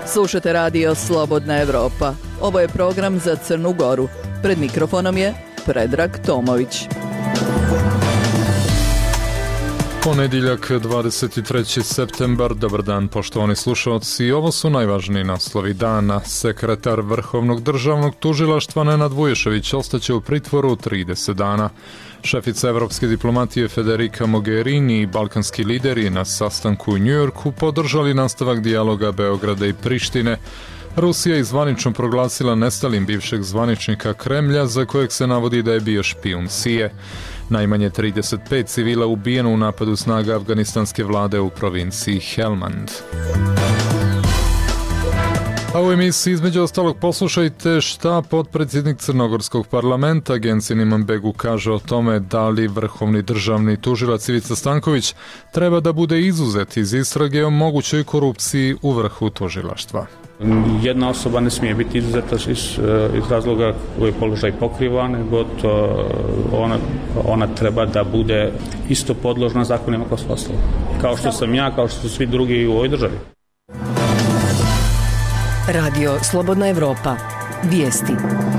Slušate radio Slobodna Evropa. Ovo je program za Crnu Goru. Pred mikrofonom je Predrag Tomović. Ponedjeljak, 23. septembar. Dobar dan, poštovani slušalci. Ovo su najvažniji naslovi dana. Sekretar Vrhovnog državnog tužilaštva Nenad Vuješević ostaće u pritvoru 30 dana. Šefica evropske diplomatije Federica Mogherini i balkanski lideri na sastanku u Njujorku podržali nastavak dijaloga Beograda i Prištine. Rusija je zvanično proglasila nestalim bivšeg zvaničnika Kremlja za kojeg se navodi da je bio špijun CIA. Najmanje 35 civila ubijeno u napadu snaga afganistanske vlade u provinciji Helmand. A u emisiji između ostalog poslušajte šta potpredsjednik Crnogorskog parlamenta Gensin Imanbegu kaže o tome da li vrhovni državni tužilac Ivica Stanković treba da bude izuzet iz istrage o mogućoj korupciji u vrhu tužilaštva. Jedna osoba ne smije biti izuzeta iz razloga koji je položaj pokriva, nego ona treba da bude isto podložna zakonima kao sva ostala. Kao što sam ja, kao što su svi drugi u ovoj državi. Radio Slobodna Evropa. Vijesti.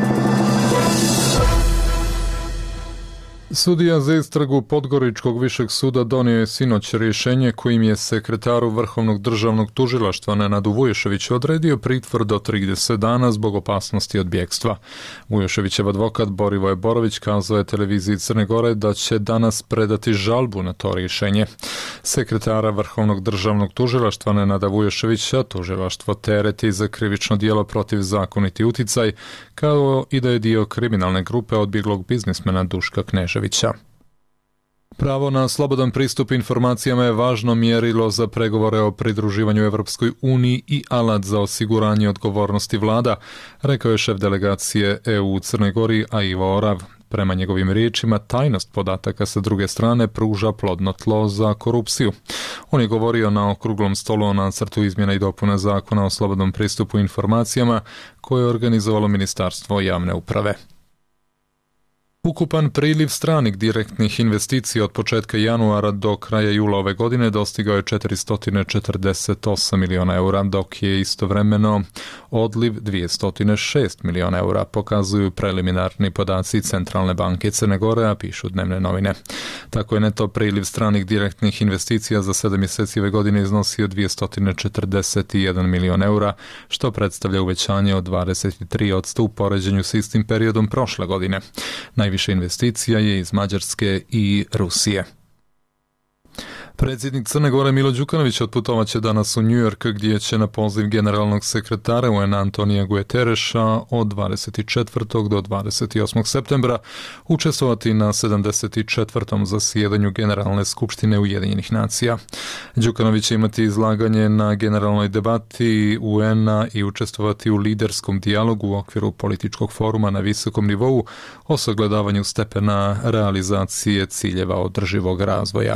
Sudija za istragu Podgoričkog višeg suda donio je sinoć rješenje kojim je sekretaru Vrhovnog državnog tužilaštva Nenadu Vuješeviću odredio pritvor do 30 dana zbog opasnosti od bjegstva. Vuješevićev advokat Borivoje Borović kazao je televiziji Crne Gore da će danas predati žalbu na to rješenje. Sekretara Vrhovnog državnog tužilaštva Nenada Vuješevića tužilaštvo tereti za krivično djelo protiv zakoniti uticaj, kao i da je dio kriminalne grupe odbjeglog biznismena Duška Kneževića. Pravo na slobodan pristup informacijama je važno mjerilo za pregovore o pridruživanju Evropskoj uniji i alat za osiguranje odgovornosti vlada, rekao je šef delegacije EU u Crnoj Gori, a Ivo Orav. Prema njegovim riječima, tajnost podataka sa druge strane pruža plodno tlo za korupciju. On je govorio na okruglom stolu o nacrtu izmjena i dopuna zakona o slobodnom pristupu informacijama koje je organizovalo Ministarstvo javne uprave. Ukupan priliv stranih direktnih investicija od početka januara do kraja jula ove godine dostigao je 448 miliona eura, dok je istovremeno odliv 206 miliona eura, pokazuju preliminarni podaci Centralne banke Crne Gore, a pišu dnevne novine. Tako je neto priliv stranih direktnih investicija za 7 mjeseci ove godine iznosio 241 milion eura, što predstavlja uvećanje od 23% u poređenju s istim periodom prošle godine. Najviše investicija je iz Mađarske i Rusije. Predsjednik Crne Gore Milo Đukanović otputovat će danas u New York, gdje će na poziv generalnog sekretara UN Antonija Guterreša od 24. do 28. septembra učestvovati na 74. zasjedanju Generalne skupštine Ujedinjenih nacija. Đukanović će imati izlaganje na generalnoj debati UN-a i učestvovati u liderskom dijalogu u okviru političkog foruma na visokom nivou o sagledavanju stepena realizacije ciljeva održivog razvoja.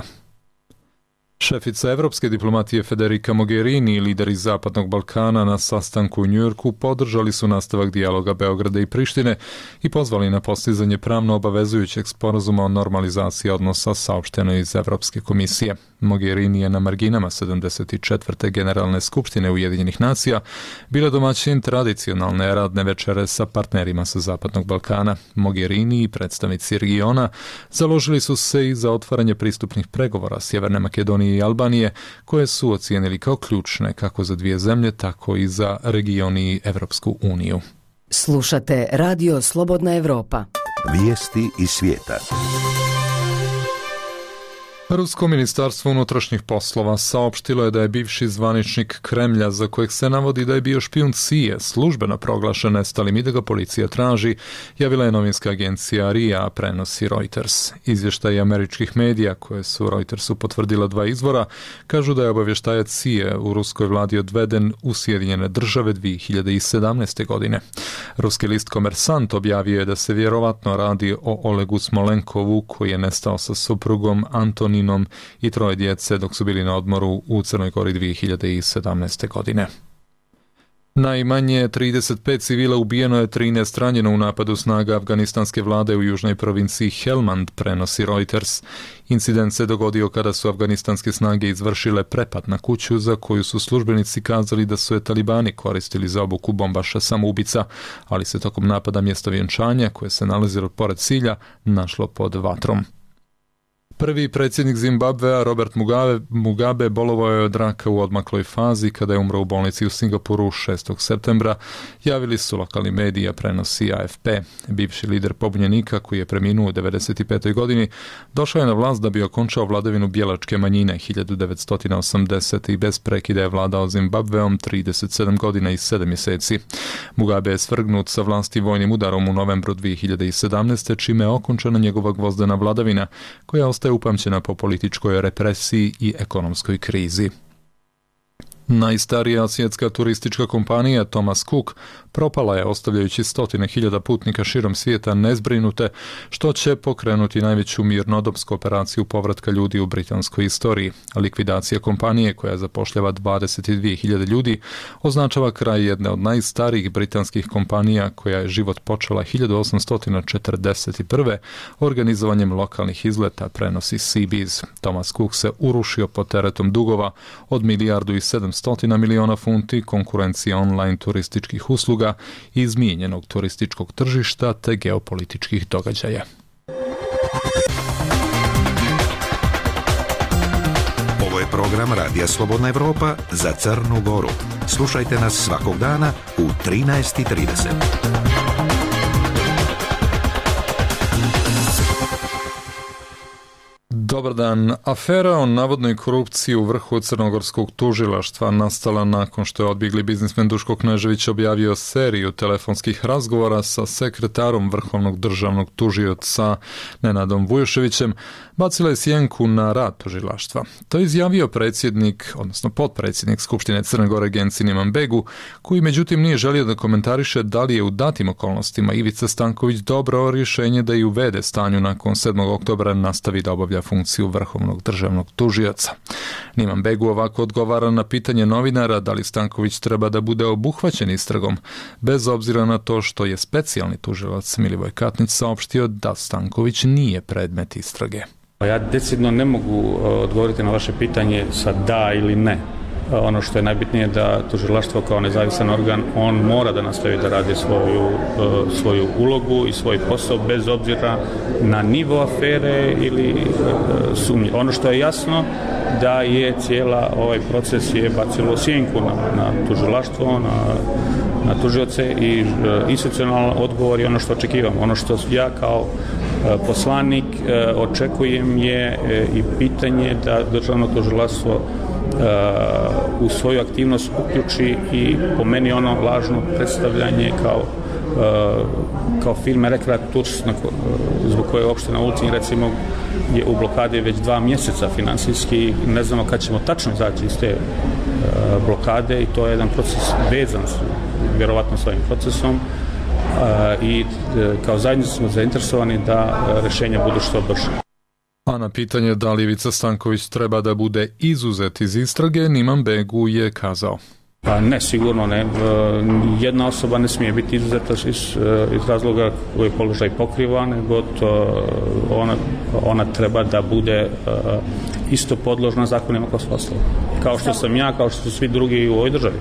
Šefica evropske diplomatije Federica Mogherini i lideri Zapadnog Balkana na sastanku u Njujorku podržali su nastavak dijaloga Beograda i Prištine i pozvali na postizanje pravno obavezujućeg sporazuma o normalizaciji odnosa, saopšteno iz Evropske komisije. Mogherini je na marginama 74. Generalne skupštine Ujedinjenih nacija bila domaćin tradicionalne radne večere sa partnerima sa Zapadnog Balkana. Mogherini i predstavnici regiona založili su se i za otvaranje pristupnih pregovora Sjeverne Makedonije i Albanije, koje su ocijenili kao ključne kako za dvije zemlje, tako i za region i Evropsku uniju. Slušate Radio Slobodna Evropa. Vijesti iz svijeta. Rusko ministarstvo unutrašnjih poslova saopštilo je da je bivši zvaničnik Kremlja, za kojeg se navodi da je bio špijun CIA, službeno proglašen nestalim i da ga policija traži, javila je novinska agencija RIA, prenosi Reuters. Izvještaji američkih medija, koje su Reutersu potvrdila dva izvora, kažu da je obavještajac CIA u ruskoj vladi odveden u Sjedinjene države 2017. godine. Ruski list Komersant objavio je da se vjerovatno radi o Olegu Smolenkovu, koji je nestao sa suprugom Antoninom i troje djece dok su bili na odmoru u Crnoj Gori 2017. godine. Najmanje 35 civila ubijeno je, 13 ranjeno u napadu snaga afganistanske vlade u južnoj provinciji Helmand, prenosi Reuters. Incident se dogodio kada su afganistanske snage izvršile prepad na kuću za koju su službenici kazali da su je talibani koristili za obuku bombaša samoubica, ali se tokom napada mjesto vjenčanja, koje se nalazilo pored cilja, našlo pod vatrom. Prvi predsjednik Zimbabvea, Robert Mugabe, bolovao je od raka u odmakloj fazi kada je umro u bolnici u Singapuru 6. septembra, javili su lokalni mediji, prenosi AFP. Bivši lider pobunjenika, koji je preminuo u 95. godini, došao je na vlast da bi okončao vladavinu bijelačke manjine 1980. i bez prekida je vladao Zimbabveom 37 godina i 7 mjeseci. Mugabe je svrgnut sa vlasti vojnim udarom u novembru 2017. čime je okončana njegova gvozdena vladavina, koja ostaje upamćena po političkoj represiji i ekonomskoj krizi. Najstarija svjetska turistička kompanija Thomas Cook propala je, ostavljajući 100.000 putnika širom svijeta nezbrinute, što će pokrenuti najveću mirnodopsku operaciju povratka ljudi u britanskoj istoriji. Likvidacija kompanije, koja zapošljava 22.000 ljudi, označava kraj jedne od najstarijih britanskih kompanija, koja je život počela 1841. organizovanjem lokalnih izleta, prenosi CBS. Thomas Cook se urušio pod teretom dugova od $1,7 milijardi funti, konkurencije online turističkih usluga, izmijenjenog turističkog tržišta te geopolitičkih događaja. Ovo je program Radija Slobodna Evropa za Crnu Goru. Slušajte nas svakog dana u 13:30. Dobar dan. Afera o navodnoj korupciji u vrhu crnogorskog tužilaštva nastala nakon što je odbjegli biznismen Duško Knežević objavio seriju telefonskih razgovora sa sekretarom Vrhovnog državnog tužioca Nenadom Vujoševićem, bacila je sjenku na rad tužilaštva. To je izjavio potpredsjednik Skupštine Crne Gore Genci Niman Begu, koji međutim nije želio da komentariše da li je u datim okolnostima Ivica Stanković dobro rješenje da i u v.d. stanju nakon 7. oktobra nastavi da obavlja funkciju Vrhovnog državnog tužioca. Niman Begu ovako odgovara na pitanje novinara da li Stanković treba da bude obuhvaćen istragom, bez obzira na to što je specijalni tužilac Milivoj Katnić saopštio da Stanković nije predmet istrage. Ja decidno ne mogu odgovoriti na vaše pitanje sa da ili ne. Ono što je najbitnije da tužilaštvo kao nezavisan organ, on mora da nastavi da radi svoju ulogu i svoj posao bez obzira na nivo afere ili sumnje. Ono što je jasno da je cijela ovaj proces je bacilo sjenku na tužilaštvo, na tužioce i institucionalan odgovor je ono što očekivam. Ono što ja kao poslanik očekujem je i pitanje da državno tužilaštvo u svoju aktivnost uključi i po meni ono lažno predstavljanje kao firme Rekreat Tours zbog koje opština Ulcinj recimo je u blokadi već 2 mjeseca finansijski, ne znamo kad ćemo tačno izaći iz te blokade i to je jedan proces vezan vjerovatno s ovim procesom i kao zajednica smo zainteresovani da rješenja budu što brže. A na pitanje da li Ivica Stanković treba da bude izuzet iz istrage, Niman Begu je kazao: Pa ne, sigurno ne. Jedna osoba ne smije biti izuzeta iz razloga koji položaj pokriva, nego ona treba da bude isto podložna zakonima kao sva ostala. Kao što sam ja, kao što su svi drugi u ovoj državi.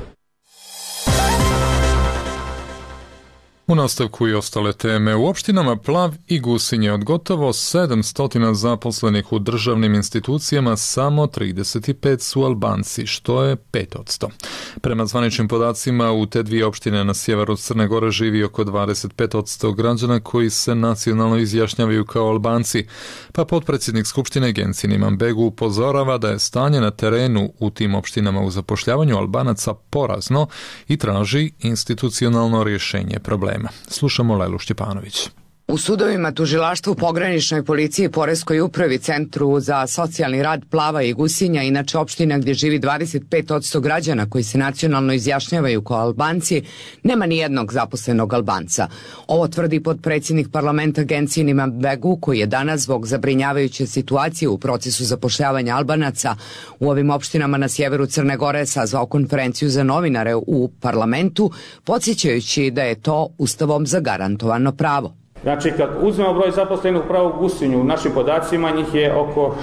U nastavku i ostale teme. U opštinama Plav i Gusinje od gotovo 700 zaposlenih u državnim institucijama samo 35 su Albanci, što je 5%. Prema zvaničnim podacima, u te dvije opštine na sjeveru Crne Gore živi oko 25% građana koji se nacionalno izjašnjavaju kao Albanci, pa potpredsjednik Skupštine Genci Niman Begu upozorava da je stanje na terenu u tim opštinama u zapošljavanju Albanaca porazno i traži institucionalno rješenje problema. Slušamo Lelu Šćepanović. U sudovima, tužilaštvu, pograničnoj policiji, poreskoj upravi, Centru za socijalni rad Plava i Gusinja, inače opština gdje živi 25% građana koji se nacionalno izjašnjavaju kao Albanci, nema ni jednog zaposlenog Albanca. Ovo tvrdi potpredsjednik parlamenta Agencije Niman Begu, koji je danas zbog zabrinjavajuće situacije u procesu zapošljavanja Albanaca u ovim opštinama na sjeveru Crne Gore sazvao konferenciju za novinare u parlamentu, podsjećajući da je to ustavom zagarantovano pravo. Znači, kad uzmemo broj zaposlenih upravo u Gusinju, u našim podacima njih je oko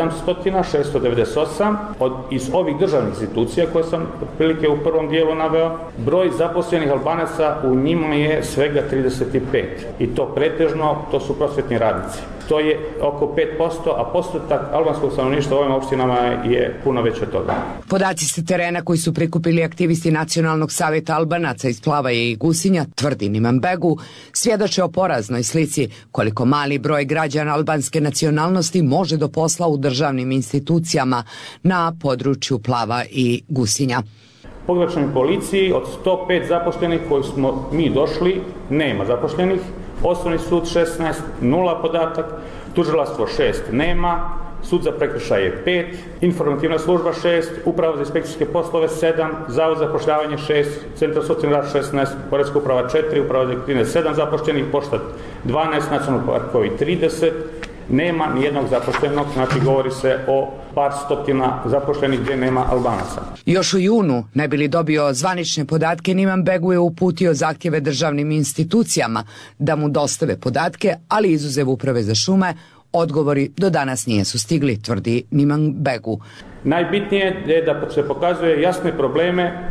698. Iz ovih državnih institucija koje sam otprilike u prvom dijelu naveo, broj zaposlenih Albanaca u njima je svega 35. I to pretežno, to su prosvetni radnici. To je oko 5%, a postotak albanskog stanovništva u ovim opštinama je puno veće od toga. Podaci sa terena koji su prikupili aktivisti Nacionalnog savjeta Albanaca iz Plavaje i Gusinja, tvrdi Niman Begu, svjedoče o poraznoj slici koliko mali broj građana albanske nacionalnosti može do posla u državnim institucijama na području Plava i Gusinja. Pograničnoj policiji od 105 zaposlenih koji smo mi došli, nema zaposlenih. Osnovni sud 16, 0 podatak, tužilaštvo 6 nema, sud za prekršaje 5, informativna služba 6, uprava za inspekcijske poslove 7, zavod za zapošljavanje 6, centar socijalni rad 16, poreska uprava 4, uprava za aktivne 7 zaposlenih, pošta 12, nacionalni parkovi 30, nema nijednog zaposlenog, znači govori se o par stotina zaposlenih gdje nema Albanaca. Još u junu, ne bi li dobio zvanične podatke, Niman Begu je uputio zahtjeve državnim institucijama da mu dostave podatke, ali izuzev Uprave za šume, odgovori do danas nisu stigli, tvrdi Niman Begu. Najbitnije je da se pokazuje jasne probleme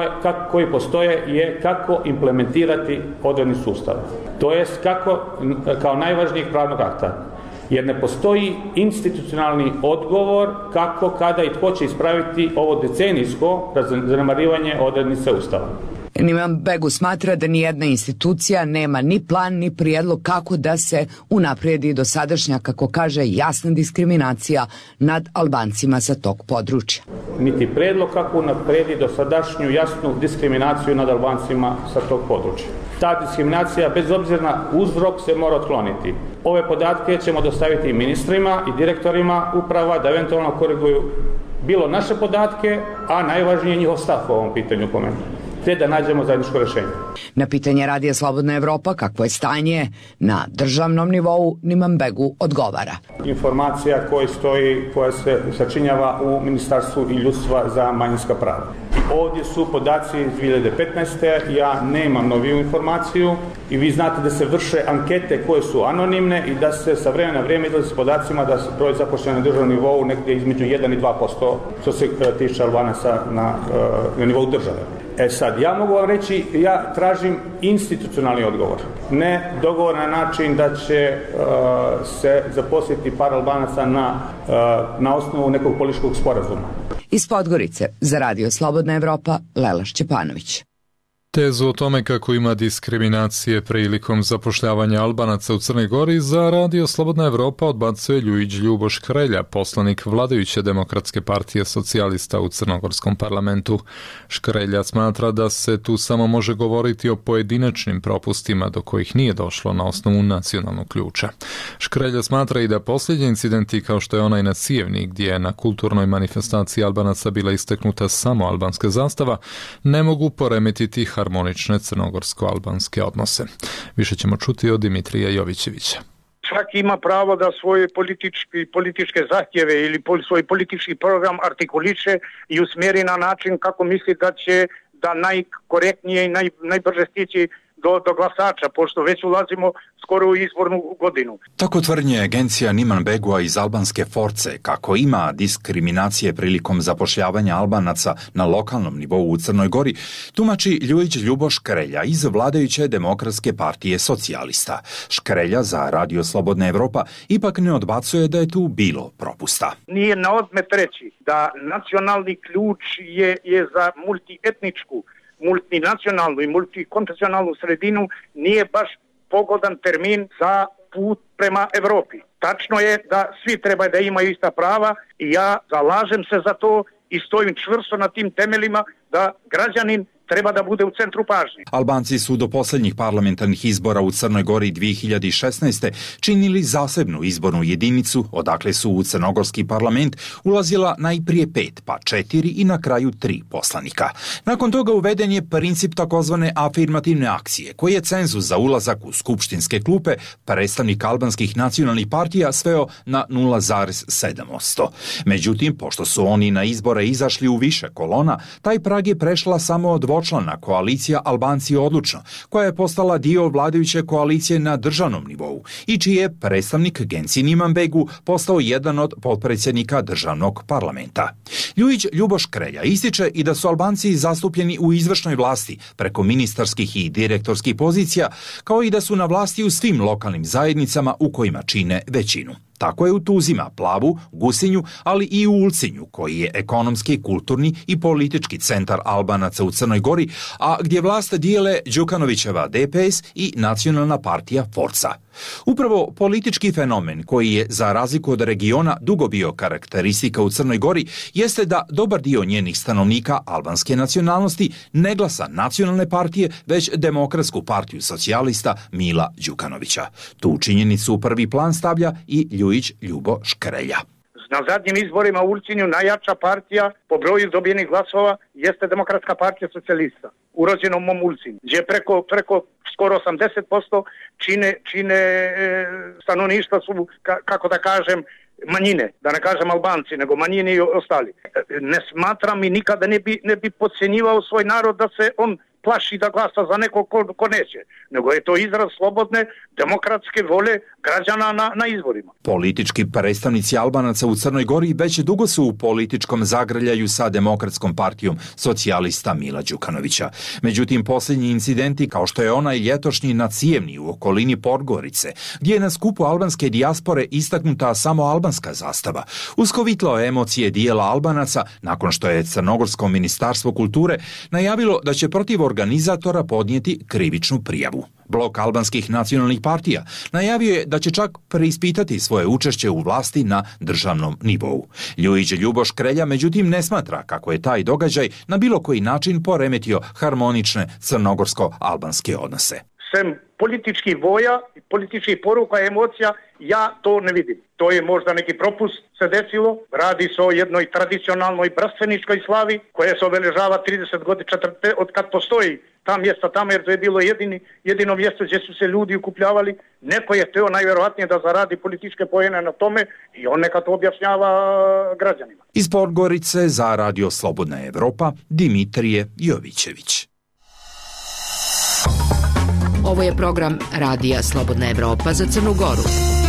koji postoje je kako implementirati odredni sustav. To jest kako kao najvažnijeg pravnog akta. Jer ne postoji institucionalni odgovor kako, kada i tko će ispraviti ovo decenijsko zanemarivanje odrednice Ustava. Niman Begu smatra da nijedna institucija nema ni plan ni prijedlog kako da se unaprijedi dosadašnja, kako kaže, jasna diskriminacija nad Albancima sa tog područja. Niti prijedlog kako unaprijedi dosadašnju jasnu diskriminaciju nad Albancima sa tog područja. Ta diskriminacija, bez obzira na uzrok, se mora otkloniti. Ove podatke ćemo dostaviti i ministrima i direktorima uprava da eventualno koriguju bilo naše podatke, a najvažnije njihov stav po ovom pitanju po meni, te da nađemo zajedničko rješenje. Na pitanje Radija Slobodna Evropa kakvo je stanje na državnom nivou, Niman Begu odgovara. Informacija koja se sačinjava u Ministarstvu i ljudstva za manjinska prava. Ovdje su podaci iz 2015. Ja nemam noviju informaciju i vi znate da se vrše ankete koje su anonimne i da se sa vremena na vrijeme izlazi s podacima da se broj zaposlenih na državnom nivou negdje između 1 i 2% što se tiče Albanaca na nivou države. Sad, ja mogu vam reći, ja tražim institucionalni odgovor. Ne dogovor na način da će se zaposliti par Albanaca na osnovu nekog političkog sporazuma. Iz Podgorice, za Radio Slobodna Evropa, Lela Šćepanović. Tezu o tome kako ima diskriminacije prilikom zapošljavanja Albanaca u Crnoj Gori za Radio Slobodna Evropa odbacuje Ljujić Ljuboš Škrelja, poslanik vladajuće Demokratske partije socijalista u Crnogorskom parlamentu. Škrelja smatra da se tu samo može govoriti o pojedinačnim propustima do kojih nije došlo na osnovu nacionalnog ključa. Škrelja smatra i da posljednji incidenti kao što je onaj na Cijevni, gdje je na kulturnoj manifestaciji Albanaca bila istaknuta samo albanska zastava, ne mogu poremetiti harmonične crnogorsko-albanske odnose. Više ćemo čuti od Dimitrija Jovićevića. Svaki ima pravo da svoje političke zahtjeve ili svoj politički program artikuliše i usmjeri na način kako misli da će da najkorektnije i najbrže stići do glasača, pošto već ulazimo skoro u izbornu godinu. Tako tvrdnje agencija Niman Begua iz albanske Force, kako ima diskriminacije prilikom zapošljavanja Albanaca na lokalnom nivou u Crnoj Gori, tumači Ljujić Ljuboš Škrelja iz vladajuće Demokratske partije socijalista. Škrelja za Radio Slobodna Evropa ipak ne odbacuje da je tu bilo propusta. Nije na odmet reći da nacionalni ključ je za multietničku, multinacionalnu i multikonfesionalnu sredinu nije baš pogodan termin za put prema Evropi. Tačno je da svi treba da imaju ista prava i ja zalažem se za to i stojim čvrsto na tim temeljima da građanin treba da bude u centru pažnje. Albanci su do posljednjih parlamentarnih izbora u Crnoj Gori 2016. činili zasebnu izbornu jedinicu, odakle su u crnogorski parlament ulazila najprije 5, pa 4 i na kraju 3 poslanika. Nakon toga uveden je princip takozvane afirmativne akcije, koji je cenzus za ulazak u skupštinske klupe predstavnika albanskih nacionalnih partija sveo na 0,7%. Međutim, pošto su oni na izbore izašli u više kolona, taj prag je prešla samo dvočlana koalicija Albanci odlučno, koja je postala dio vladajuće koalicije na državnom nivou i čiji je predstavnik Genci Imanbegu postao jedan od potpredsjednika državnog parlamenta. Ljujić Ljuboš Krelja ističe i da su Albanci zastupljeni u izvršnoj vlasti preko ministarskih i direktorskih pozicija, kao i da su na vlasti u svim lokalnim zajednicama u kojima čine većinu. Tako je u Tuzima, Plavu, Gusinju, ali i u Ulcinju, koji je ekonomski, kulturni i politički centar Albanaca u Crnoj Gori, a gdje vlast dijele Đukanovićeva DPS i nacionalna partija Forca. Upravo politički fenomen koji je, za razliku od regiona, dugo bio karakteristika u Crnoj Gori, jeste da dobar dio njenih stanovnika albanske nacionalnosti ne glasa nacionalne partije, već Demokratsku partiju socijalista Mila Đukanovića. Tu činjenicu u prvi plan stavlja i Ljujić Ljubo Škrelja. Na zadnjim izborima u Ulcinju najjača partija po broju dobijenih glasova jeste Demokratska partija socijalista u rođenom mom Ulcinju, gdje preko skoro 80% čine stanovništva su, kako da kažem, manjine, da ne kažem Albanci, nego manjine i ostali. Ne smatram i nikada ne bi podcjenjivao svoj narod da se on plaši da glasa za nekog ko neće, nego je to izraz slobodne, demokratske vole građana na izborima. Politički predstavnici Albanaca u Crnoj Gori već dugo su u političkom zagrljaju sa Demokratskom partijom socijalista Mila Đukanovića. Međutim, posljednji incidenti, kao što je onaj ljetošnji na Cijevni u okolini Podgorice, gdje je na skupu albanske dijaspore istaknuta samo albanska zastava, uskovitlao emocije dijela Albanaca nakon što je Crnogorsko ministarstvo kulture najavilo da će protiv organizatora podnijeti krivičnu prijavu. Blok albanskih nacionalnih partija najavio je da će čak preispitati svoje učešće u vlasti na državnom nivou. Ljujić Ljuboš Krelja međutim ne smatra kako je taj događaj na bilo koji način poremetio harmonične crnogorsko-albanske odnose. Sem političkih boja, političkih poruka, emocija, ja to ne vidim. To je možda neki propust se desilo. Radi se o jednoj tradicionalnoj brstveničkoj slavi koja se obeležava 30 godina od kad postoji ta mjesta tamo, jer to je bilo jedino mjesto gdje su se ljudi okupljavali. Neko je teo najvjerovatnije da zaradi političke poene na tome i on neka to objašnjava građanima. Iz Podgorice za Radio Slobodna Evropa, Dimitrije Jovićević. Ovo je program Radija Slobodna Evropa za Crnu Goru.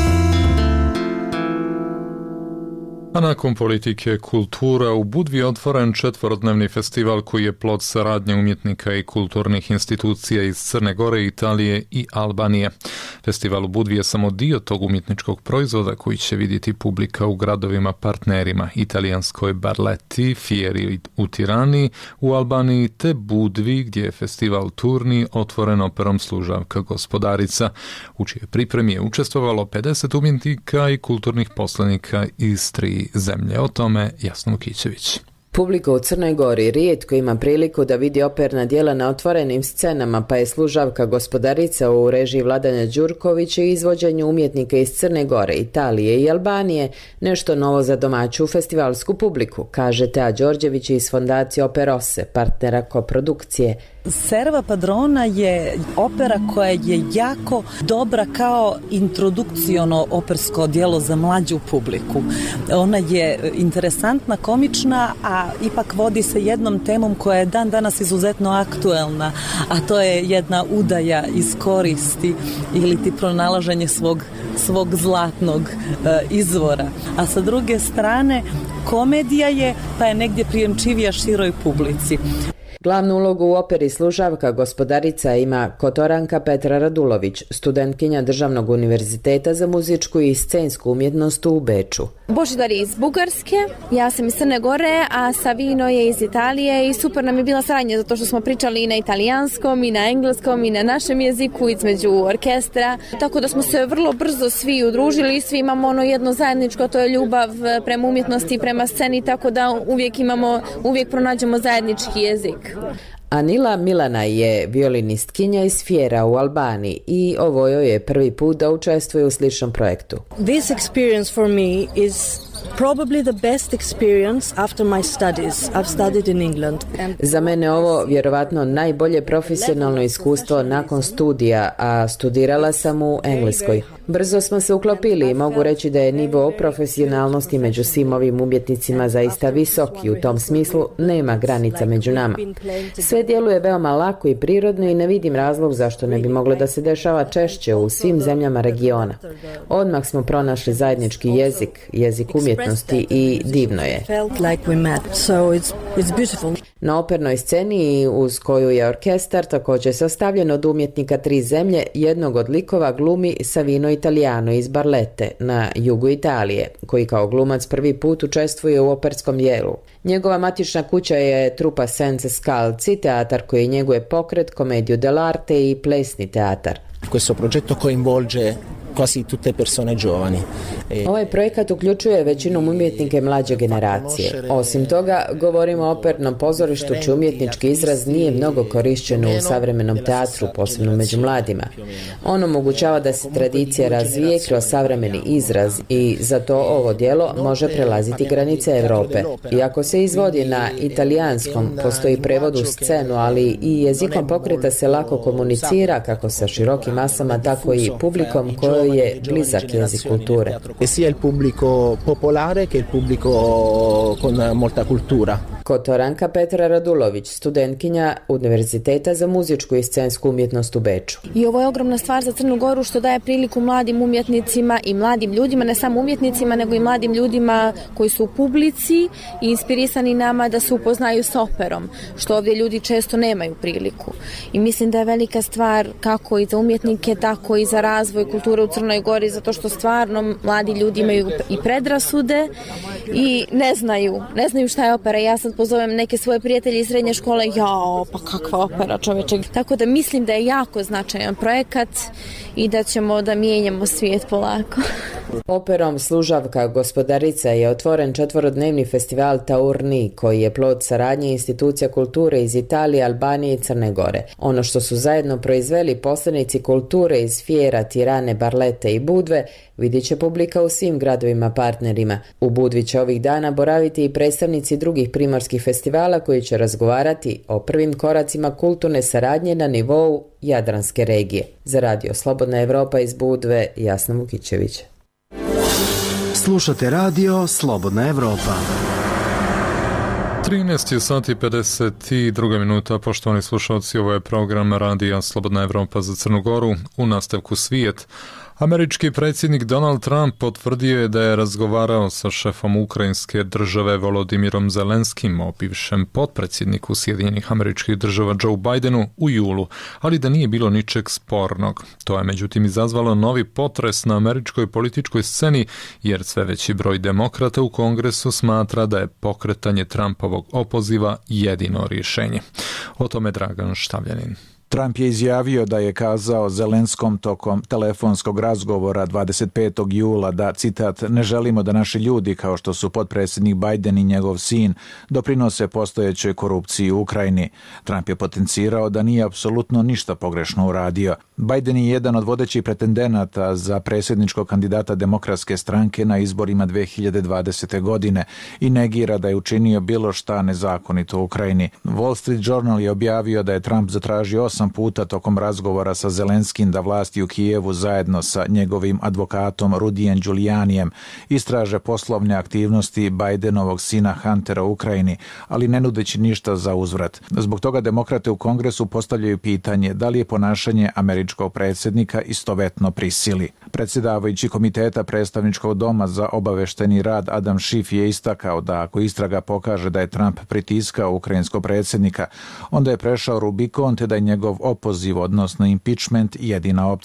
A nakon politike kultura u Budvi je otvoren 4-dnevni festival koji je plod saradnje umjetnika i kulturnih institucija iz Crne Gore, Italije i Albanije. Festival u Budvi je samo dio tog umjetničkog proizvoda koji će vidjeti publika u gradovima partnerima, italijanskoj Barletti, Fieri u Tirani, u Albaniji te Budvi gdje je festival turni otvoren operom Služavka gospodarica, u čijoj pripremi je učestvovalo 50 umjetnika i kulturnih poslanika iz 3 zemlje. O tome Jasno Vukićević. Publika u Crnoj Gori rijetko ima priliku da vidi operna djela na otvorenim scenama, pa je Služavka gospodarica u režiji Vladana Đurkovića i izvođenju umjetnika iz Crne Gore, Italije i Albanije nešto novo za domaću festivalsku publiku, kaže Tea Đorđević iz fondacije Operose, partnera koprodukcije. Serva Padrona je opera koja je jako dobra kao introdukciono opersko djelo za mlađu publiku. Ona je interesantna, komična, a ipak vodi se jednom temom koja je dan danas izuzetno aktuelna, a to je jedna udaja iz koristi ili ti pronalaženje svog zlatnog izvora. A sa druge strane, komedija je, pa je negdje prijemčivija široj publici. Glavnu ulogu u operi Služavka gospodarica ima Kotoranka Petra Radulović, studentkinja Državnog univerziteta za muzičku i scensku umjetnost u Beču. Božidar je iz Bugarske, ja sam iz Crne Gore, a Savino je iz Italije i super nam je bila saradnja zato što smo pričali i na italijanskom i na engleskom i na našem jeziku između orkestra, tako da smo se vrlo brzo svi udružili i svi imamo ono jedno zajedničko, to je ljubav prema umjetnosti i prema prema sceni, tako da uvijek pronađemo zajednički jezik. Anila Milana je violinistkinja iz Fiera u Albaniji i ovo joj je prvi put da učestvuje u sličnom projektu. This experience for me is probably the best experience after my studies. I've studied in England. Za mene ovo vjerovatno najbolje profesionalno iskustvo nakon studija, a studirala sam u Engleskoj. Brzo smo se uklopili i mogu reći da je nivo profesionalnosti među svim ovim umjetnicima zaista visok i u tom smislu nema granica među nama. Sve djeluje veoma lako i prirodno i ne vidim razlog zašto ne bi moglo da se dešava češće u svim zemljama regiona. Odmah smo pronašli zajednički jezik umjetnosti i divno je. Na opernoj sceni uz koju je orkestar također sastavljen od umjetnika 3 zemlje, jednog od likova glumi Savino Italiano iz Barlette na jugu Italije, koji kao glumac prvi put učestvuje u operskom dijelu. Njegova matična kuća je trupa Senza Scalzi, teatar koji njeguje pokret, komediju dell'arte i plesni teatar. Questo progetto coinvolge quasi tutte persone giovani. Ovaj projekat uključuje većinom umjetnike mlađe generacije. Osim toga, govorimo o opernom pozorištu čiji umjetnički izraz nije mnogo korišćen u savremenom teatru, posebno među mladima. On omogućava da se tradicija razvije kroz savremeni izraz i zato ovo djelo može prelaziti granice Europe. Iako se izvodi na italijanskom, postoji prevod u scenu, ali i jezikom pokreta se lako komunicira kako sa širokim masama, tako i publikom kojoj je blizak jezik kulture. Sia il pubblico popolare che il pubblico con molta cultura. Kotoranka Petra Radulović, studentkinja Univerziteta za muzičku i scensku umjetnost u Beču. I ovo je ogromna stvar za Crnu Goru što daje priliku mladim umjetnicima i mladim ljudima, ne samo umjetnicima, nego i mladim ljudima koji su u publici i inspirisani nama da se upoznaju s operom, što ovdje ljudi često nemaju priliku. I mislim da je velika stvar kako i za umjetnike, tako i za razvoj kulture u Crnoj Gori, zato što stvarno mladi ljudi imaju i predrasude i ne znaju šta je opera. Ja sad pozovem neke svoje prijatelje iz srednje škole, pa kakva opera, čoveče. Tako da mislim da je jako značajan projekat i da ćemo da mijenjamo svijet polako. Operom Služavka gospodarica je otvoren 4-dnevni festival Taurni, koji je plod saradnje institucija kulture iz Italije, Albanije i Crne Gore. Ono što su zajedno proizveli poslanici kulture iz Fiera, Tirane, Barlette i Budve vidjet će publika u svim gradovima partnerima. U Budvi će ovih dana boraviti i predstavnici drugih primorskih festivala koji će razgovarati o prvim koracima kulturne saradnje na nivou Jadranske regije. Za Radio Slobodna Evropa iz Budve, Jasna Vukićević. Slušate Radio Slobodna Evropa. 13 sati 52 minuta, poštovani slušalci, ovo je program Radija Slobodna Evropa za Crnu Goru. U nastavku svijet. Američki predsjednik Donald Trump potvrdio je da je razgovarao sa šefom ukrajinske države Volodimirom Zelenskim o bivšem potpredsjedniku Sjedinjenih Američkih Država Joe Bidenu u julu, ali da nije bilo ničeg spornog. To je međutim izazvalo novi potres na američkoj političkoj sceni, jer sve veći broj demokrata u Kongresu smatra da je pokretanje Trumpovog opoziva jedino rješenje. O tome Dragan Štavljanin. Trump je izjavio da je kazao Zelenskom tokom telefonskog razgovora 25. jula da, citat, ne želimo da naši ljudi, kao što su potpredsjednik Biden i njegov sin, doprinose postojećoj korupciji u Ukrajini. Trump je potencirao da nije apsolutno ništa pogrešno uradio. Biden je jedan od vodećih pretendenata za predsjedničkog kandidata Demokratske stranke na izborima 2020. godine i negira da je učinio bilo šta nezakonito u Ukrajini. Wall Street Journal je objavio da je Trump zatražio 8 puta tokom razgovora sa Zelenskim da vlasti u Kijevu zajedno sa njegovim advokatom Rudijem Giulianijem istraže poslovne aktivnosti Bidenovog sina Huntera u Ukrajini, ali ne nudeći ništa za uzvrat. Zbog toga demokrate u Kongresu postavljaju pitanje da li je ponašanje američkog predsjednika istovetno prisili. Predsjedavajući komiteta predstavničkog doma za obavešteni rad Adam Schiff je istakao da ako istraga pokaže da je Trump pritiskao ukrajinskog predsjednika, onda je prešao Rubikon te da je njegov opoziv, odnosno impeachment, jedina opcija.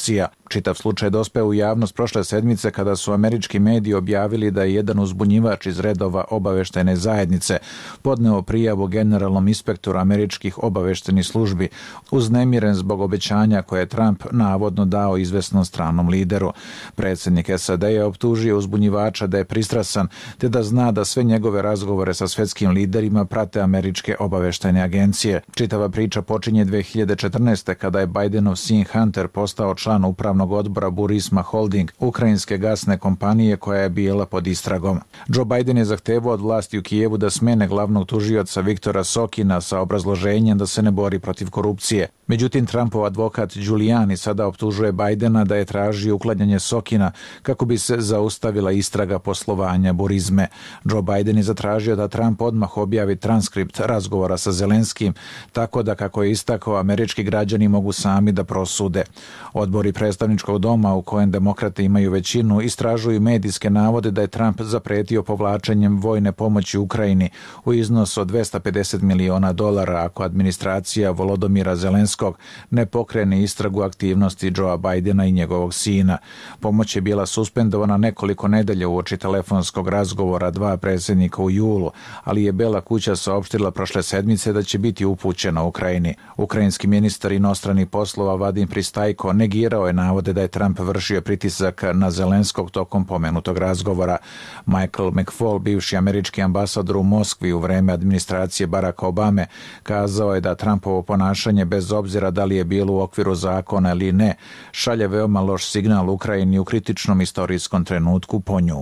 Čitav slučaj dospeo u javnost prošle sedmice kada su američki mediji objavili da je jedan uzbunjivač iz redova obaveštajne zajednice podneo prijavu generalnom inspektoru američkih obaveštajnih službi, uznemiren zbog obećanja koje je Trump navodno dao izvesnom stranom lideru. Predsjednik SAD je optužio uzbunjivača da je pristrasan te da zna da sve njegove razgovore sa svetskim liderima prate američke obaveštajne agencije. Čitava priča počinje 2014. kada je Bidenov sin Hunter postao član upravnog odbora Burisma Holding, ukrajinske gasne kompanije koja je bila pod istragom. Joe Biden je zahtevao od vlasti u Kijevu da smene glavnog tužioca Viktora Sokina sa obrazloženjem da se ne bori protiv korupcije. Međutim, Trumpov advokat Giuliani sada optužuje Bidena da je tražio uklanjanje Sokina kako bi se zaustavila istraga poslovanja Burizme. Joe Biden je zatražio da Trump odmah objavi transkript razgovora sa Zelenskim, tako da, kako je istakao, američki građani mogu sami da prosude. Odbori predstavničkog doma, u kojem demokrate imaju većinu, istražuju medijske navode da je Trump zapretio povlačenjem vojne pomoći Ukrajini u iznosu od $250 miliona ako administracija Volodomira Zelenskog ne pokrene istragu aktivnosti Joea Bidena i njegovog sina. Pomoć je bila suspendovana nekoliko nedelja uoči telefonskog razgovora dva predsjednika u julu, ali je Bela kuća saopštila prošle sedmice da će biti upućena Ukrajini. Ukrajinski ministar inostranih poslova Vadim Pristajko negirao je navode da je Trump vršio pritisak na Zelenskog tokom pomenutog razgovora. Michael McFaul, bivši američki ambasador u Moskvi u vreme administracije Baracka Obame, kazao je da Trumpovo ponašanje, bez obzira da li je bilo u okviru zakona ili ne, šalje veoma loš signal Ukrajini u kritičnom istorijskom trenutku po nju.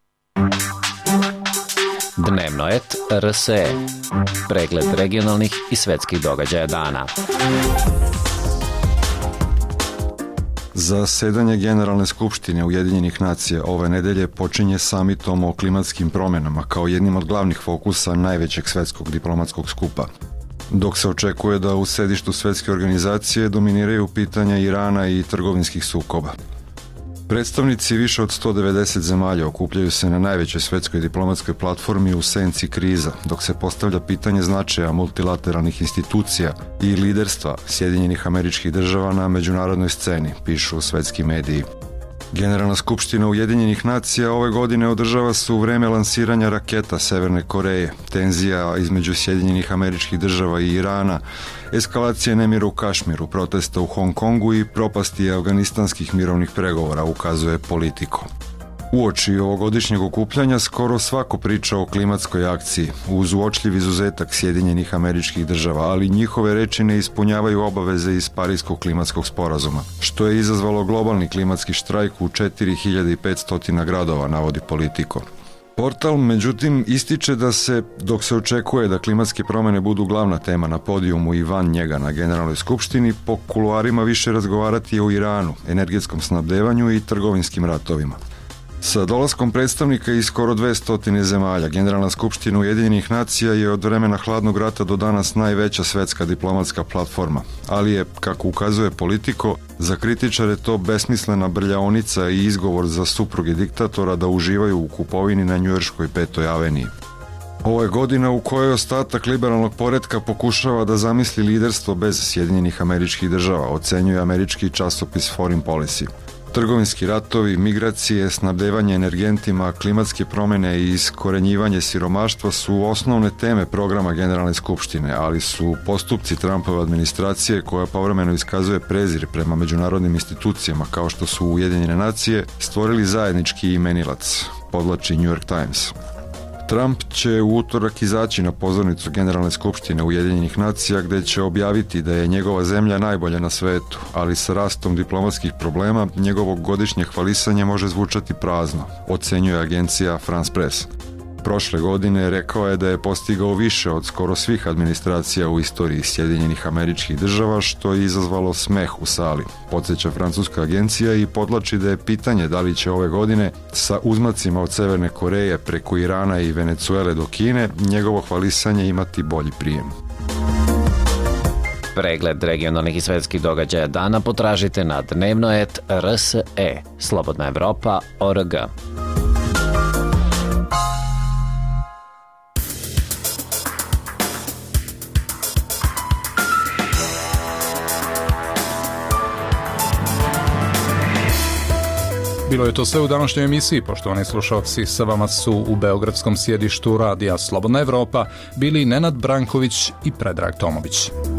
Dnevno et RSE. Pregled regionalnih i svetskih događaja dana. Zasedanje Generalne skupštine Ujedinjenih nacija ove nedelje počinje samitom o klimatskim promjenama kao jednim od glavnih fokusa najvećeg svetskog diplomatskog skupa. Dok se očekuje da u sedištu svetske organizacije dominiraju pitanja Irana i trgovinskih sukoba. Predstavnici više od 190 zemalja okupljaju se na najvećoj svetskoj diplomatskoj platformi u senci kriza, dok se postavlja pitanje značaja multilateralnih institucija i liderstva Sjedinjenih Američkih Država na međunarodnoj sceni, pišu svetski mediji. Generalna skupština Ujedinjenih nacija ove godine održava se u vreme lansiranja raketa Severne Koreje, tenzija između Sjedinjenih Američkih Država i Irana, eskalacije nemira u Kašmiru, protesta u Hong Kongu i propasti afganistanskih mirovnih pregovora, ukazuje Politico. Uoči ovogodišnjeg okupljanja skoro svako priča o klimatskoj akciji, uz uočljiv izuzetak Sjedinjenih Američkih Država, ali njihove reči ne ispunjavaju obaveze iz Parijskog klimatskog sporazuma, što je izazvalo globalni klimatski štrajk u 4500 gradova, navodi Politico. Portal, međutim, ističe da se, dok se očekuje da klimatske promjene budu glavna tema na podijumu i van njega na Generalnoj skupštini, po kuloarima više razgovarati o Iranu, energetskom snabdevanju i trgovinskim ratovima. Sa dolaskom predstavnika iz skoro 200 zemalja, Generalna skupština Ujedinjenih nacija je od vremena hladnog rata do danas najveća svetska diplomatska platforma, ali je, kako ukazuje Politico, za kritičare to besmislena brljaonica i izgovor za supruge diktatora da uživaju u kupovini na njujorškoj 5. aveniji. Ovo je godina u kojoj ostatak liberalnog poretka pokušava da zamisli liderstvo bez Sjedinjenih Američkih Država, ocenjuje američki časopis Foreign Policy. Trgovinski ratovi, migracije, snabdevanje energentima, klimatske promjene i iskorenjivanje siromaštva su osnovne teme programa Generalne skupštine, ali su postupci Trumpove administracije, koja povremeno iskazuje prezir prema međunarodnim institucijama kao što su Ujedinjene nacije, stvorili zajednički imenilac, podvlači New York Times. Trump će u utorak izaći na pozornicu Generalne skupštine Ujedinjenih nacija gdje će objaviti da je njegova zemlja najbolja na svetu, ali sa rastom diplomatskih problema njegovo godišnje hvalisanje može zvučati prazno, ocenjuje agencija France Press. Prošle godine rekao je da je postigao više od skoro svih administracija u istoriji Sjedinjenih Američkih Država, što je izazvalo smeh u sali, podsjeća francuska agencija i podlači da je pitanje da li će ove godine sa uzmacima od Severne Koreje preko Irana i Venecuele do Kine njegovo hvalisanje imati bolji prijem. Pregled regionalnih i svetskih događaja dana potražite na dnevnoet.rse, slobodnaevropa.org. Bilo je to sve u današnjoj emisiji. Poštovani slušalci, sa vama su u beogradskom sjedištu Radija Slobodna Evropa bili Nenad Branković i Predrag Tomović.